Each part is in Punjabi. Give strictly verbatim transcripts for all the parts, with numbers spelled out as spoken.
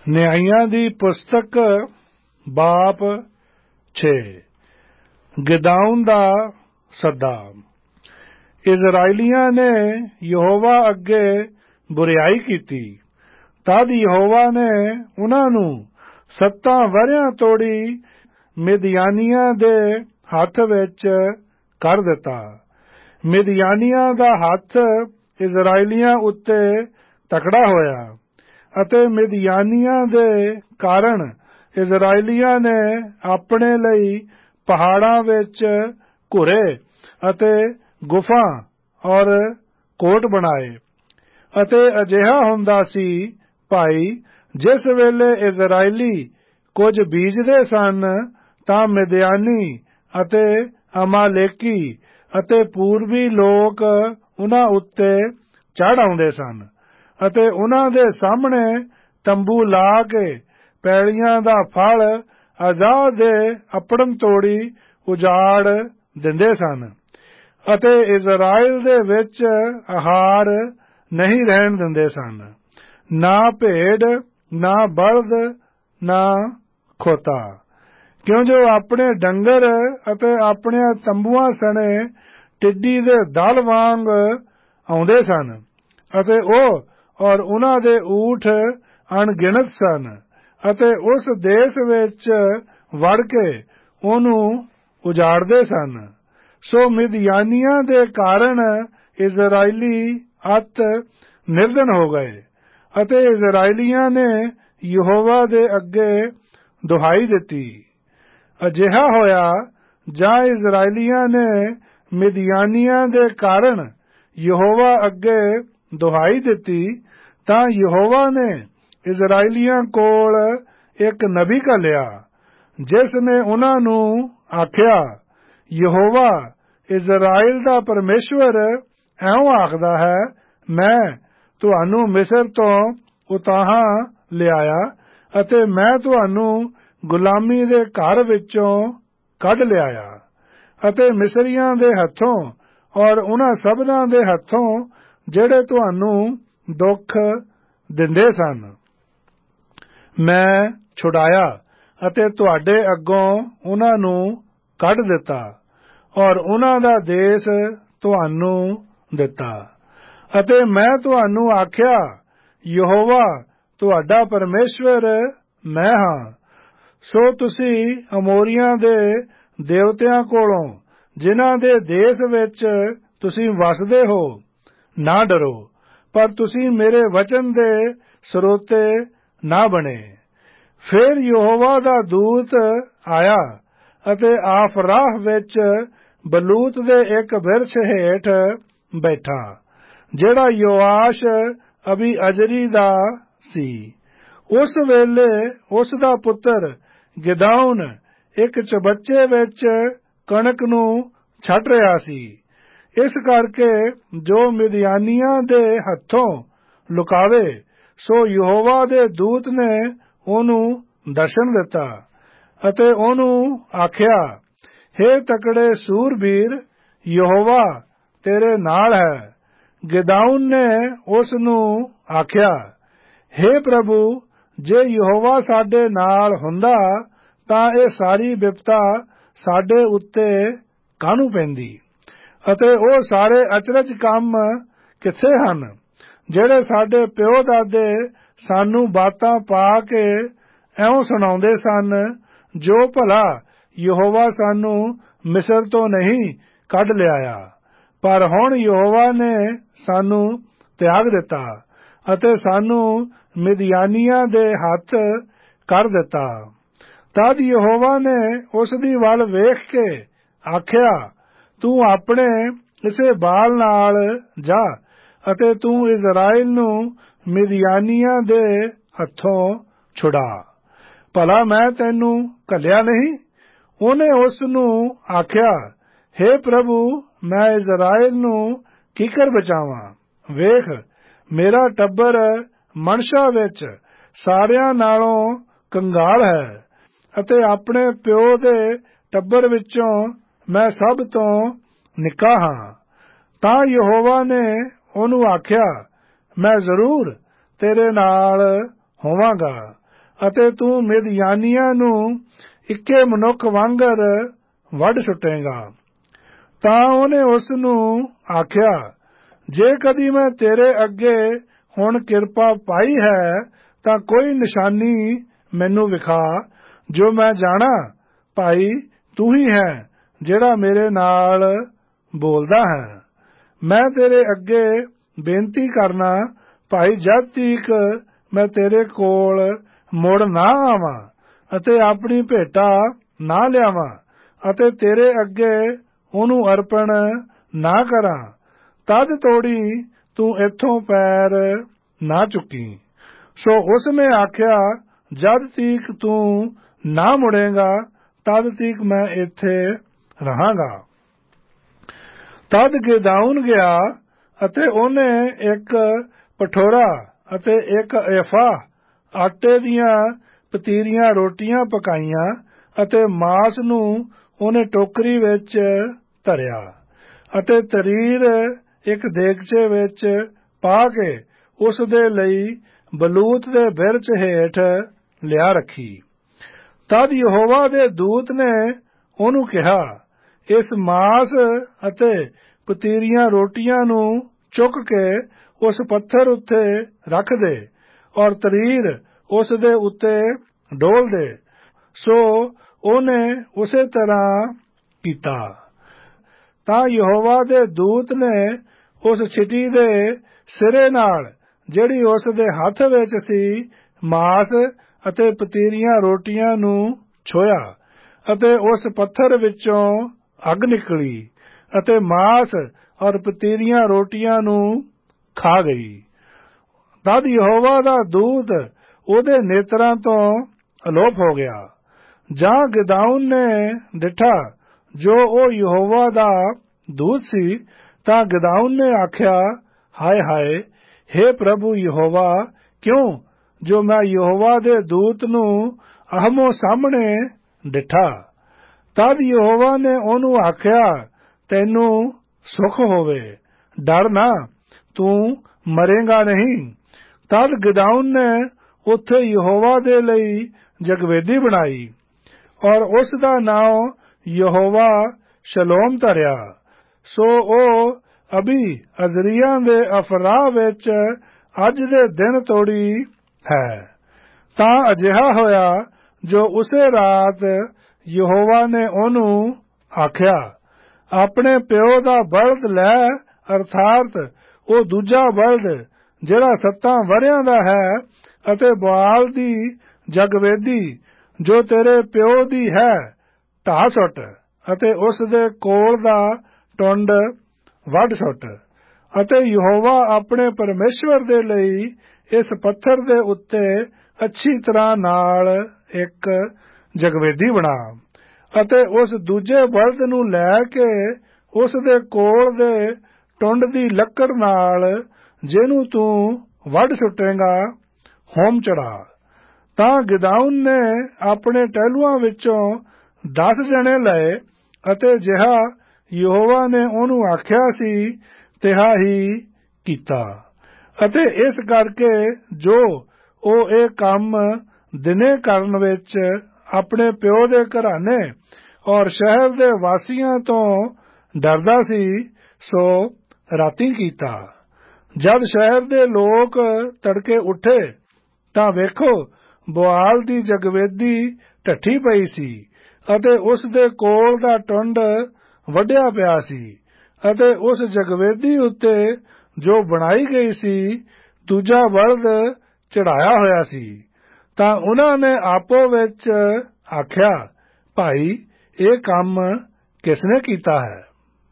ਨਿਆਂਇਆਂ ਦੀ ਪੁਸਤਕ ਬਾਪ ਛੇ। ਗਿਦੌਨ ਦਾ ਸੱਦਾ। ਇਜ਼ਰਾਈਲੀਆਂ ਨੇ ਯਹੋਵਾ ਅੱਗੇ ਬੁਰਿਆਈ ਕੀਤੀ। ਤਦ ਯਹੋਵਾ ਨੇ ਉਨ੍ਹਾਂ ਨੂੰ ਸੱਤਾਂ ਵਰ੍ਹਿਆਂ ਤੋੜੀ ਮਿਦਿਆਨੀਆਂ ਦੇ ਹੱਥ ਵਿੱਚ ਕਰ ਦਿੱਤਾ। ਮਿਦਿਆਨੀਆਂ ਦਾ ਹੱਥ ਇਜ਼ਰਾਈਲੀਆਂ ਉੱਤੇ ਤਕੜਾ ਹੋਇਆ ਅਤੇ ਮਿਦਿਆਨੀਆਂ ਦੇ ਕਾਰਨ ਇਜ਼ਰਾਈਲੀਆਂ ਨੇ ਆਪਣੇ ਲਈ ਪਹਾੜਾਂ ਵਿੱਚ ਘੁਰੇ ਅਤੇ ਗੁਫਾ ਔਰ ਕੋਟ ਬਣਾਏ। ਅਤੇ ਅਜਿਹਾ ਹੁੰਦਾ ਸੀ ਭਾਈ, ਜਿਸ ਵੇਲੇ ਇਜ਼ਰਾਈਲੀ ਕੁਝ ਬੀਜਦੇ ਸਨ ਤਾਂ ਮਿਦਿਆਨੀ ਅਤੇ ਅਮਾਲੇਕੀ ਅਤੇ ਪੂਰਬੀ ਲੋਕ ਉਨ੍ਹਾਂ ਉੱਤੇ ਚੜ੍ਹ ਆਉਂਦੇ ਸਨ ਅਤੇ ਉਨ੍ਹਾਂ ਦੇ ਸਾਹਮਣੇ ਤੰਬੂ ਲਾ ਕੇ ਪੈਲੀਆਂ ਦਾ ਫਲ ਅਜ਼ਾਹ ਦੇ ਅੱਪੜਮ ਤੋੜੀ ਉਜਾੜ ਦਿੰਦੇ ਸਨ ਅਤੇ ਇਜ਼ਰਾਈਲ ਦੇ ਵਿੱਚ ਆਹਾਰ ਨਹੀਂ ਰਹਿਣ ਦਿੰਦੇ ਸਨ, ਨਾ ਭੇਡ, ਨਾ ਬਲਦ, ਨਾ ਖੋਤਾ, ਕਿਉਂ ਜੋ ਆਪਣੇ ਡੰਗਰ ਅਤੇ ਆਪਣੇ ਤੰਬੂਆਂ ਸਣੇ ਟਿੱਡੀ ਦੇ ਦਲ ਵਾਂਗ ਆਉਂਦੇ ਸਨ ਅਤੇ ਉਹ ਔਰ ਉਨ੍ਹਾਂ ਦੇ ਊਠ ਅਣਗਿਣਤ ਸਨ ਅਤੇ ਉਸ ਦੇਸ਼ ਵਿੱਚ ਵੜ ਕੇ ਉਹਨੂੰ ਉਜਾੜਦੇ ਸਨ। ਸੋ ਮਿਦਿਆਨੀਆਂ ਦੇ ਕਾਰਨ ਇਜ਼ਰਾਈਲੀ ਅਤ ਨਿਰਧਨ ਹੋ ਗਏ ਅਤੇ ਇਜ਼ਰਾਈਲੀਆਂ ਨੇ ਯਹੋਵਾ ਦੇ ਅੱਗੇ ਦੁਹਾਈ ਦਿੱਤੀ। ਅਜਿਹਾ ਹੋਇਆ, ਜਾਂ ਇਜ਼ਰਾਈਲੀਆਂ ਨੇ ਮਿਦਿਆਨੀਆਂ ਦੇ ਕਾਰਨ ਯਹੋਵਾ ਅੱਗੇ ਦੁਹਾਈ ਦਿੱਤੀ ਤਾਂ ਯਹੋਵਾ ਨੇ ਇਜ਼ਰਾਈਲੀਆਂ ਕੋਲ ਇੱਕ ਨਬੀ ਘੱਲਿਆ, ਜਿਸ ਨੇ ਉਨ੍ਹਾਂ ਨੂੰ ਆਖਿਆ, ਯਹੋਵਾ ਇਜ਼ਰਾਈਲ ਦਾ ਪਰਮੇਸ਼ਵਰ ਇਉਂ ਆਖਦਾ ਹੈ, ਮੈਂ ਤੁਹਾਨੂੰ ਮਿਸਰ ਤੋਂ ਉਤਾਹਾਂ ਲਿਆਇਆ ਅਤੇ ਮੈਂ ਤੁਹਾਨੂੰ ਗੁਲਾਮੀ ਦੇ ਘਰ ਵਿੱਚੋਂ ਕੱਢ ਲਿਆਇਆ ਅਤੇ ਮਿਸਰੀਆਂ ਦੇ ਹੱਥੋਂ ਔਰ ਉਨ੍ਹਾਂ ਸਭਨਾਂ ਦੇ ਹੱਥੋਂ ਜਿਹੜੇ ਤੁਹਾਨੂੰ ਦੁੱਖ ਦਿੰਦੇ ਸਨ ਮੈਂ ਛੁਡਾਇਆ ਅਤੇ ਤੁਹਾਡੇ ਅੱਗੋਂ ਉਨ੍ਹਾਂ ਨੂੰ ਕੱਢ ਦਿੱਤਾ ਔਰ ਉਨ੍ਹਾਂ ਦਾ ਦੇਸ਼ ਤੁਹਾਨੂੰ ਦਿੱਤਾ। ਅਤੇ ਮੈਂ ਤੁਹਾਨੂੰ ਆਖਿਆ, ਯਹੋਵਾ ਤੁਹਾਡਾ ਪਰਮੇਸ਼ਵਰ ਮੈਂ ਹਾਂ। ਸੋ ਤੁਸੀਂ ਅਮੋਰੀਆਂ ਦੇ ਦੇਵਤਿਆਂ ਕੋਲੋਂ, ਜਿਨ੍ਹਾਂ ਦੇ ਦੇਸ਼ ਵਿੱਚ ਤੁਸੀਂ ਵਸਦੇ ਹੋ, ਨਾ ਡਰੋ, ਪਰ ਤੁਸੀਂ ਮੇਰੇ ਵਚਨ ਦੇ ਸਰੋਤੇ ਨਾ ਬਣੇ। ਫਿਰ ਯਹੋਵਾ ਦਾ ਦੂਤ ਆਇਆ ਅਤੇ ਆਫਰਾਹ ਵਿੱਚ ਬਲੂਤ ਦੇ ਇੱਕ ਬਿਰਛ ਹੇਠ ਬੈਠਾ, ਜਿਹੜਾ ਯੋਆਸ਼ ਅਬੀ ਅਜ਼ਰੀ ਦਾ ਸੀ। ਉਸ ਵੇਲੇ ਉਸ ਦਾ ਪੁੱਤਰ ਗਿਦੌਨ ਇੱਕ ਚਬੱਚੇ ਵਿੱਚ ਕਣਕ ਨੂੰ ਛੱਡ ਰਿਹਾ ਸੀ। ਇਸ ਕਰਕੇ ਜੋ ਮਿਦਿਆਨੀਆਂ ਦੇ ਹੱਥੋਂ ਲੁਕਾਵੇ, ਸੋ ਯਹੋਵਾ ਦੇ ਦੂਤ ਨੇ ਉਹਨੂੰ ਦਰਸ਼ਨ ਦਿੱਤਾ ਅਤੇ ਉਹਨੂੰ ਆਖਿਆ, ਹੇ ਤਕੜੇ ਸੂਰਬੀਰ, ਯਹੋਵਾ ਤੇਰੇ ਨਾਲ ਹੈ। ਗਿਦੌਨ ਨੇ ਉਸ ਨੂੰ ਆਖਿਆ, ਹੇ ਪ੍ਰਭੂ, ਜੇ ਯਹੋਵਾ ਸਾਡੇ ਨਾਲ ਹੁੰਦਾ ਤਾਂ ਇਹ ਸਾਰੀ ਬਿਪਤਾ ਸਾਡੇ ਉੱਤੇ ਕਾਹਨੂੰ ਪੈਂਦੀ ਅਤੇ ਉਹ ਸਾਰੇ ਅਚਰਜ ਕੰਮ ਕਿੱਥੇ ਹਨ ਜਿਹੜੇ ਸਾਡੇ ਪਿਓ ਦਾਦੇ ਸਾਨੂੰ ਬਾਤਾਂ ਪਾ ਕੇ ਇਉਂ ਸੁਣਾਉਂਦੇ ਸਨ, ਜੋ ਭਲਾ ਯਹੋਵਾ ਸਾਨੂੰ ਮਿਸਰ ਤੋਂ ਨਹੀਂ ਕੱਢ ਲਿਆਇਆ, ਪਰ ਹੁਣ ਯਹੋਵਾ ਨੇ ਸਾਨੂੰ ਤਿਆਗ ਦਿੱਤਾ ਅਤੇ ਸਾਨੂੰ ਮਿਦਿਆਨੀਆਂ ਦੇ ਹੱਥ ਕਰ ਦਿੱਤਾ। ਤਦ ਯਹੋਵਾ ਨੇ ਉਸ ਦੀ ਵੱਲ ਵੇਖ ਕੇ ਆਖਿਆ, ਤੂੰ ਆਪਣੇ ਇਸੇ ਬਾਲ ਨਾਲ ਜਾ ਅਤੇ ਤੂੰ ਇਜ਼ਰਾਈਲ ਨੂੰ ਮਿਦਿਆਨੀਆਂ ਦੇ ਹੱਥੋਂ ਛੁਡਾ। ਭਲਾ ਮੈਂ ਤੈਨੂੰ ਘੱਲਿਆ ਨਹੀਂ? ਉਹਨੇ ਉਸ ਨੂੰ ਆਖਿਆ, ਹੇ ਪ੍ਰਭੂ, ਮੈਂ ਇਜ਼ਰਾਈਲ ਨੂੰ ਕੀਕਰ ਬਚਾਵਾਂ? ਵੇਖ, ਮੇਰਾ ਟੱਬਰ ਮਨਸ਼ਾ ਵਿੱਚ ਸਾਰਿਆਂ ਨਾਲੋਂ ਕੰਗਾਲ ਹੈ ਅਤੇ ਆਪਣੇ ਪਿਓ ਦੇ ਟੱਬਰ ਵਿੱਚੋਂ ਮੈਂ ਸਭ ਤੋਂ ਨਿੱਕਾ ਹਾਂ। ਤਾਂ ਯਹੋਵਾ ਨੇ ਉਹਨੂੰ ਆਖਿਆ, ਮੈਂ ਜ਼ਰੂਰ ਤੇਰੇ ਨਾਲ ਹੋਵਾਂਗਾ ਅਤੇ ਤੂੰ ਮਿਦਿਆਨੀਆਂ ਨੂੰ ਇੱਕੇ ਮਨੁੱਖ ਵਾਂਗਰ ਵੱਢ ਸੁੱਟੇਗਾ। ਤਾਂ ਉਹਨੇ ਉਸ ਨੂੰ ਆਖਿਆ, ਜੇ ਕਦੀ ਮੈਂ ਤੇਰੇ ਅੱਗੇ ਹੁਣ ਕਿਰਪਾ ਪਾਈ ਹੈ ਤਾਂ ਕੋਈ ਨਿਸ਼ਾਨੀ ਮੈਨੂੰ ਵਿਖਾ, ਜੋ ਮੈਂ ਜਾਣਾ ਭਾਈ ਤੂੰ ਹੀ ਹੈ ਜਿਹੜਾ ਮੇਰੇ ਨਾਲ ਬੋਲਦਾ ਹੈ। ਮੈਂ ਤੇਰੇ ਅੱਗੇ ਬੇਨਤੀ ਕਰਨਾ ਭਾਈ, ਜਦ ਤੀਕ ਮੈਂ ਤੇਰੇ ਕੋਲ ਮੁੜ ਨਾ ਆਵਾਂ ਅਤੇ ਆਪਣੀ ਭੇਟਾ ਨਾ ਲਿਆਵਾਂ ਅਤੇ ਤੇਰੇ ਅੱਗੇ ਉਹਨੂੰ ਅਰਪਣ ਨਾ ਕਰਾਂ, ਤਦ ਤੋੜੀ ਤੂੰ ਇੱਥੋਂ ਪੈਰ ਨਾ ਚੁੱਕੀ। ਸੋ ਉਸ ਨੇ ਆਖਿਆ, ਜਦ ਤੀਕ ਤੂੰ ਨਾ ਮੁੜੇਗਾ ਤਦ ਤੀਕ ਮੈਂ ਇੱਥੇ ਰਹਾਂਗਾ। ਤਦ ਗਿਦੌਨ ਗਿਆ ਅਤੇ ਉਹਨੇ ਇੱਕ ਪਠੋਰਾ ਅਤੇ ਇੱਕ ਏਫਾ ਆਟੇ ਦੀਆਂ ਪਤੀਰੀਆਂ ਰੋਟੀਆਂ ਪਕਾਈਆਂ ਅਤੇ ਮਾਸ ਨੂੰ ਉਹਨੇ ਟੋਕਰੀ ਵਿੱਚ ਧਰਿਆ ਅਤੇ ਤਰੀਰ ਇੱਕ ਦੇਗਚੇ ਵਿੱਚ ਪਾ ਕੇ ਉਸ ਦੇ ਲਈ ਬਲੂਤ ਦੇ ਬਿਰਛ ਹੇਠ ਲਿਆ ਰੱਖੀ। ਤਦ ਯਹੋਵਾ ਦੇ ਦੂਤ ਨੇ ਉਹਨੂੰ ਕਿਹਾ, ਇਸ ਮਾਸ ਅਤੇ ਪਤੀਰੀਆਂ ਰੋਟੀਆਂ ਨੂੰ ਚੁੱਕ ਕੇ ਉਸ ਪੱਥਰ ਉੱਤੇ ਰੱਖ ਦੇ ਔਰ ਤਰੀਰ ਉਸ ਦੇ ਉੱਤੇ ਡੋਲ ਦੇ। ਸੋ ਉਹਨੇ ਉਸੇ ਤਰ੍ਹਾਂ ਕੀਤਾ। ਤਾਂ ਯਹੋਵਾ ਦੇ ਦੂਤ ਨੇ ਉਸ ਛਿਟੀ ਦੇ ਸਿਰੇ ਨਾਲ, ਜਿਹੜੀ ਉਸ ਦੇ ਹੱਥ ਵਿੱਚ ਸੀ, ਮਾਸ ਅਤੇ ਪਤੀਰੀਆਂ ਰੋਟੀਆਂ ਨੂੰ ਛੋਇਆ ਅਤੇ ਉਸ ਪੱਥਰ ਵਿੱਚੋਂ ਅੱਗ ਨਿਕਲੀ ਅਤੇ ਮਾਸ ਔਰ ਪਤੀਰੀਆਂ ਰੋਟੀਆਂ ਨੂੰ ਖਾ ਗਈ। ਤਦ ਯਹੋਵਾ ਦਾ ਦੂਤ ਉਹਦੇ ਨੇਤਰਾਂ ਤੋਂ ਅਲੋਪ ਹੋ ਗਿਆ। ਜਾਂ ਗਿਦੌਨ ਨੇ ਡਿਠਾ ਜੋ ਉਹ ਯਹੋਵਾ ਦਾ ਦੂਤ ਸੀ, ਤਾਂ ਗਿਦੌਨ ਨੇ ਆਖਿਆ, ਹਾਏ ਹਾਏ, ਹੇ ਪ੍ਰਭੂ ਯਹੋਵਾ, ਕਿਉਂ ਜੋ ਮੈਂ ਯਹੋਵਾ ਦੇ ਦੂਤ ਨੂੰ ਆਹਮੋ ਸਾਹਮਣੇ ਡਿਠਾ। ਤਦ ਯਹੋਵਾ ਨੇ ਉਹਨੂੰ ਆਖਿਆ, ਤੈਨੂੰ ਸੁਖ ਹੋਵੇ, ਡਰ ਨਾ, ਤੂੰ ਮਰੇਗਾ ਨਹੀਂ। ਤਦ ਗਿਦੌਨ ਨੇ ਉੱਥੇ ਯਹੋਵਾ ਦੇ ਲਈ ਜਗਵੇਦੀ ਬਣਾਈ ਔਰ ਉਸ ਦਾ ਨਾਮ ਯਹੋਵਾ ਸ਼ਲੋਮ ਧਰਿਆ। ਸੋ ਉਹ ਅਬੀ ਅਜ਼ਰੀਆਂ ਦੇ ਅਫਰਾਹ ਵਿੱਚ ਅੱਜ ਦੇ ਦਿਨ ਤੋੜੀ ਹੈ। ਤਾਂ ਅਜਿਹਾ ਹੋਇਆ ਜੋ ਉਸੇ ਰਾਤ ਯਹੋਵਾ ਨੇ ਉਹਨੂੰ ਆਖਿਆ, ਆਪਣੇ ਪਿਓ ਦਾ ਬਲਦ ਲੈ, ਅਰਥਾਤ ਉਹ ਦੂਜਾ ਬਲਦ ਜਿਹੜਾ ਸੱਤਾਂ ਵਰਿਆਂ ਦਾ ਹੈ, ਅਤੇ ਬਾਲ ਦੀ ਜਗਵੇਦੀ ਜੋ ਤੇਰੇ ਪਿਓ ਦੀ ਹੈ ਢਾਹ ਸੁੱਟ ਅਤੇ ਉਸ ਦੇ ਕੋਲ ਦਾ ਟੁੰਡ ਵੱਢ ਸੁੱਟ। ਅਤੇ ਯਹੋਵਾ ਆਪਣੇ ਪਰਮੇਸ਼ਵਰ ਦੇ ਲਈ ਇਸ ਪੱਥਰ ਦੇ ਉੱਤੇ ਅੱਛੀ ਤਰ੍ਹਾਂ ਨਾਲ ਇੱਕ ਜਗਵੇਦੀ ਬਣਾ ਅਤੇ ਉਸ ਦੂਜੇ ਬਲਦ ਨੂੰ ਲੈ ਕੇ ਉਸ ਦੇ ਕੋਲ ਦੇ ਟੁੰਡ ਦੀ ਲੱਕੜ ਨਾਲ, ਜਿਹਨੂੰ ਤੂੰ ਵੱਢ ਸੁੱਟੇਗਾ, ਹੋਮ ਚੜਾ। ਤਾਂ ਗਿਦੌਨ ਨੇ ਆਪਣੇ ਟਹਿਲੂਆਂ ਵਿੱਚੋਂ ਦਸ ਜਣੇ ਲਏ ਅਤੇ ਜਿਹਾ ਯਹੋਵਾ ਨੇ ਉਹਨੂੰ ਆਖਿਆ ਸੀ, ਤਿਹਾ ਹੀ ਕੀਤਾ। ਅਤੇ ਇਸ ਕਰਕੇ ਜੋ ਉਹ ਇਹ ਕੰਮ ਦਿਨੇ ਕਰਨ ਵਿੱਚ ਆਪਣੇ ਪਿਓ ਦੇ ਘਰਾਨੇ ਔਰ ਸ਼ਹਿਰ ਦੇ ਵਾਸੀਆਂ ਤੋਂ ਡਰਦਾ ਸੀ, ਸੋ ਰਾਤੀਂ ਕੀਤਾ। ਜਦ ਸ਼ਹਿਰ ਦੇ ਲੋਕ ਤੜਕੇ ਉੱਠੇ ਤਾਂ ਵੇਖੋ, ਬੁਆਲ ਦੀ ਜਗਵੇਦੀ ਢੱਠੀ ਪਈ ਸੀ ਅਤੇ ਉਸ ਦੇ ਕੋਲ ਦਾ ਟੁੰਡ ਵੱਢਿਆ ਪਿਆ ਸੀ ਅਤੇ ਉਸ ਜਗਵੇਦੀ ਉੱਤੇ ਜੋ ਬਣਾਈ ਗਈ ਸੀ, ਦੂਜਾ ਬਲਦ ਚੜਾਇਆ ਹੋਇਆ ਸੀ। ਤਾਂ ਉਹਨਾਂ ਨੇ ਆਪੋ ਵਿੱਚ ਆਖਿਆ, ਭਾਈ, ਇਹ ਕੰਮ ਕਿਸਨੇ ਕੀਤਾ ਹੈ?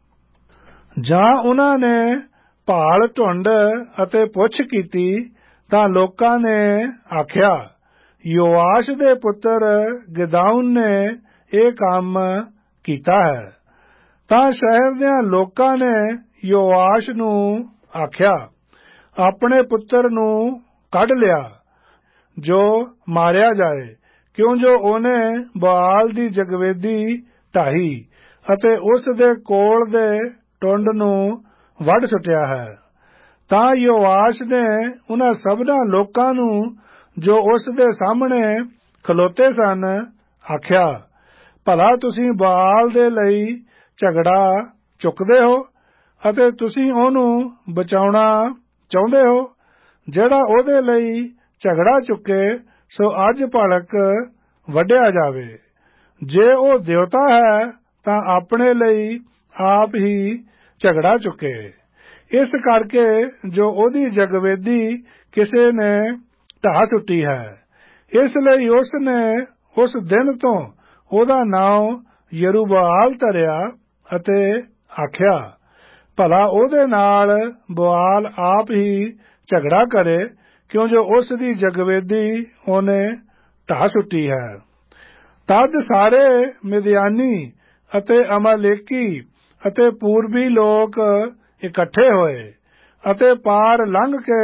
ਜਾਂ ਉਹਨਾਂ ਨੇ ਭਾਲ ਢੂੰਡ ਅਤੇ ਪੁੱਛ ਕੀਤੀ ਤਾਂ ਲੋਕਾਂ ਨੇ ਆਖਿਆ, ਯੋਆਸ਼ ਦੇ ਪੁੱਤਰ ਗਿਦੌਨ ਨੇ ਇਹ ਕੰਮ ਕੀਤਾ ਹੈ। ਤਾਂ ਸ਼ਹਿਰ ਦੇ ਲੋਕਾਂ ਨੇ ਯੋਆਸ਼ ਨੂੰ ਆਖਿਆ, ਆਪਣੇ ਪੁੱਤਰ ਨੂੰ ਕੱਢ ਲਿਆ ਜੋ ਮਾਰਿਆ ਜਾਏ, ਕਿਉਂ ਜੋ ਉਹਨੇ ਬਾਲ ਦੀ ਜਗਵੇਦੀ ਢਾਹੀ ਅਤੇ ਉਸ ਦੇ ਕੋਲ ਦੇ ਟੁੰਡ ਨੂੰ ਵੱਢ ਸੁੱਟਿਆ ਹੈ। ਤਾਂ ਯੋਆਸ਼ ਨੇ ਉਹਨਾਂ ਸਭਨਾਂ ਲੋਕਾਂ ਨੂੰ ਜੋ ਉਸ ਦੇ ਸਾਹਮਣੇ ਖਲੋਤੇ ਸਨ, ਆਖਿਆ, ਭਲਾ ਤੁਸੀਂ ਬਾਲ ਦੇ ਲਈ ਝਗੜਾ ਚੁੱਕਦੇ ਹੋ ਅਤੇ ਤੁਸੀਂ ਉਹਨੂੰ ਬਚਾਉਣਾ ਚਾਹੁੰਦੇ ਹੋ। ਜਿਹੜਾ ਉਹਦੇ ਲਈ ਝਗੜਾ ਚੁੱਕੇ ਸੋ ਅੱਜ ਭਲਕ ਵੱਢਿਆ ਜਾਵੇ। ਜੇ ਉਹ ਦੇਵਤਾ ਹੈ ਤਾਂ ਆਪਣੇ ਲਈ ਆਪ ਹੀ ਝਗੜਾ ਚੁੱਕੇ। ਇਸ ਕਰਕੇ ਜੋ ਉਹਦੀ ਜਗਵੇਦੀ ਕਿਸੇ ਨੇ ਢਾਹ ਸੁੱਟੀ ਹੈ, ਇਸ ਲਈ ਉਸ ਨੇ ਉਸ ਦਿਨ ਤੋਂ ਉਹਦਾ ਨਾਮ ਯਰੂਬਾਲ ਧਰਿਆ ਅਤੇ ਆਖਿਆ, ਭਲਾ ਉਹਦੇ ਨਾਲ ਬਾਲ ਆਪ ਹੀ ਝਗੜਾ ਕਰੇ, ਕਿਉਂ ਜੋ ਉਸ ਦੀ ਜਗਵੇਦੀ ਉਹਨੇ ਢਾਹ ਸੁੱਟੀ ਹੈ। ਤਦ ਸਾਰੇ ਮਿਦਿਆਨੀ ਅਤੇ ਅਮਾਲੇਕੀ ਅਤੇ ਪੂਰਬੀ ਲੋਕ ਇਕੱਠੇ ਹੋਏ ਅਤੇ ਪਾਰ ਲੰਘ ਕੇ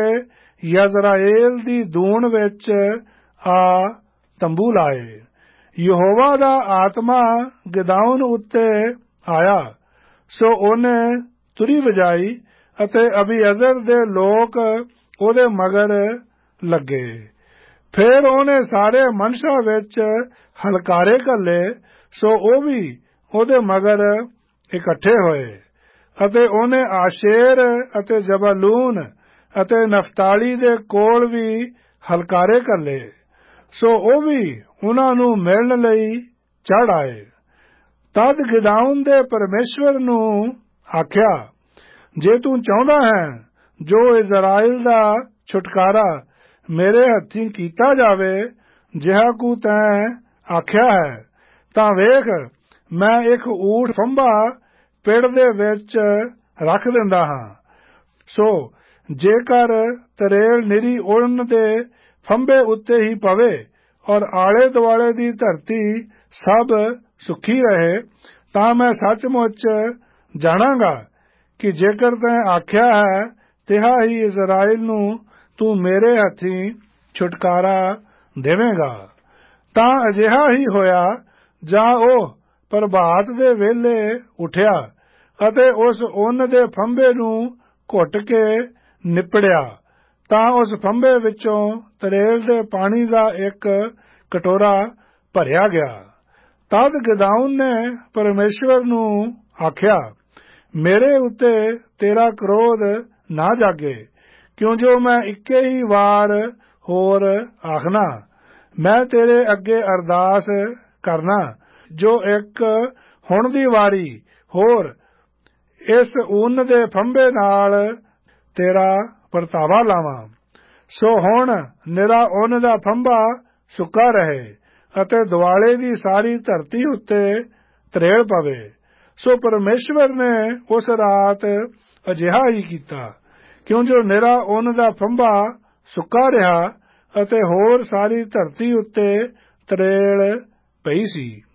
ਯਜ਼ਰਾਏਲ ਦੀ ਦੂਣ ਵਿੱਚ ਆ ਤੰਬੂ ਲਾਏ। ਯਹੋਵਾ ਦਾ ਆਤਮਾ ਗਿਦੌਨ ਉੱਤੇ ਆਇਆ, ਸੋ ਉਹਨੇ ਤੁਰੀ ਵਜਾਈ ਅਤੇ ਅਬੀਅਜ਼ਰ ਦੇ ਲੋਕ ਉਹਦੇ ਮਗਰ ਲੱਗੇ। ਫਿਰ ਉਹਨੇ ਸਾਰੇ ਮਨਸ਼ਾ ਵਿੱਚ ਹਲਕਾਰੇ ਘੱਲੇ, ਸੋ ਉਹ ਵੀ ਉਹਦੇ ਮਗਰ ਇਕੱਠੇ ਹੋਏ। ਅਤੇ ਉਹਨੇ ਆਸ਼ੇਰ ਅਤੇ ਜਬਲੂਨ ਅਤੇ ਨਫਤਾਲੀ ਦੇ ਕੋਲ ਵੀ ਹਲਕਾਰੇ ਘੱਲੇ, ਸੋ ਉਹ ਵੀ ਉਹਨਾਂ ਨੂੰ ਮਿਲਣ ਲਈ ਚੜ੍ਹ ਆਏ। ਤਦ ਗਿਦੌਨ ਦੇ ਪਰਮੇਸ਼ਵਰ ਨੂੰ ਆਖਿਆ, ਜੇ ਤੂੰ ਚਾਹੁੰਦਾ ਹੈ ਜੋ ਇਜ਼ਰਾਈਲ ਦਾ ਛੁਟਕਾਰਾ ਮੇਰੇ ਹੱਥੀਂ ਕੀਤਾ ਜਾਵੇ, ਜਿਹਾ ਕੁ ਤੈਂ ਆਖਿਆ ਹੈ, ਤਾਂ ਵੇਖ, ਮੈਂ ਇੱਕ ਊਠ ਫੰਭਾ ਪਿੜ ਦੇ ਵਿੱਚ ਰੱਖ ਦਿੰਦਾ ਹਾਂ। ਸੋ ਜੇਕਰ ਤਰੇਲ ਨਿਰੀ ਉੜਨ ਦੇ ਫੰਭੇ ਉੱਤੇ ਹੀ ਪਵੇ ਔਰ ਆਲੇ ਦੁਆਲੇ ਦੀ ਧਰਤੀ ਸਭ ਸੁੱਖੀ ਰਹੇ, ਤਾਂ ਮੈਂ ਸੱਚਮੁੱਚ ਜਾਣਾਂਗਾ ਕਿ ਜੇਕਰ ਤੈਂ ਆਖਿਆ ਹੈ, ਤਿਹਾ ਹੀ ਇਜ਼ਰਾਈਲ ਨੂੰ ਤੂੰ ਮੇਰੇ ਹੱਥੀਂ ਛੁਟਕਾਰਾ ਦੇਵੇਂਗਾ। ਤਾਂ ਅਜਿਹਾ ਹੀ ਹੋਇਆ, ਜਾਂ ਉਹ ਪ੍ਰਭਾਤ ਦੇ ਵੇਲੇ ਉੱਠਿਆ ਅਤੇ ਉਸ ਉੱਨ ਦੇ ਫੰਭੇ ਨੂੰ ਘੁੱਟ ਕੇ ਨਿਪੜਿਆ, ਤਾਂ ਉਸ ਫੰਭੇ ਵਿੱਚੋਂ ਤਰੇਲ ਦੇ ਪਾਣੀ ਦਾ ਇੱਕ ਕਟੋਰਾ ਭਰਿਆ ਗਿਆ। ਤਦ ਗਿਦੌਨ ਨੇ ਪਰਮੇਸ਼ਵਰ ਨੂੰ ਆਖਿਆ, ਮੇਰੇ ਉੱਤੇ ਤੇਰਾ ਕ੍ਰੋਧ ਨਾ ਜਾਗੇ, ਕਿਉਂ ਜੋ ਮੈਂ ਇੱਕੇ ਹੀ ਵਾਰ ਹੋਰ ਆਖਣਾ। ਮੈਂ ਤੇਰੇ ਅੱਗੇ ਅਰਦਾਸ ਕਰਨਾ, ਜੋ ਇੱਕ ਹੁਣ ਦੀ ਵਾਰੀ ਹੋਰ ਇਸ ਉੱਨ ਦੇ ਫੰਭੇ ਨਾਲ ਤੇਰਾ ਪਰਤਾਵਾ ਲਾਵਾਂ। ਸੋ ਹੁਣ ਨਿਰਾ ਉੱਨ ਦਾ ਫੰਭਾ ਸੁੱਕਾ ਰਹੇ ਅਤੇ ਦੁਆਲੇ ਦੀ ਸਾਰੀ ਧਰਤੀ ਉੱਤੇ ਤਰੇਲ ਪਵੇ। ਸੋ ਪਰਮੇਸ਼ਵਰ ਨੇ ਉਸ ਰਾਤ ਅਜਿਹਾ ਹੀ ਕੀਤਾ, ਕਿਉਂ ਜੋ ਨਿਰਾ ਉੱਨ ਦਾ ਫੰਭਾ ਸੁੱਕਾ ਰਿਹਾ ਅਤੇ ਹੋਰ ਸਾਰੀ ਧਰਤੀ ਉੱਤੇ ਤਰੇਲ ਪਈ ਸੀ।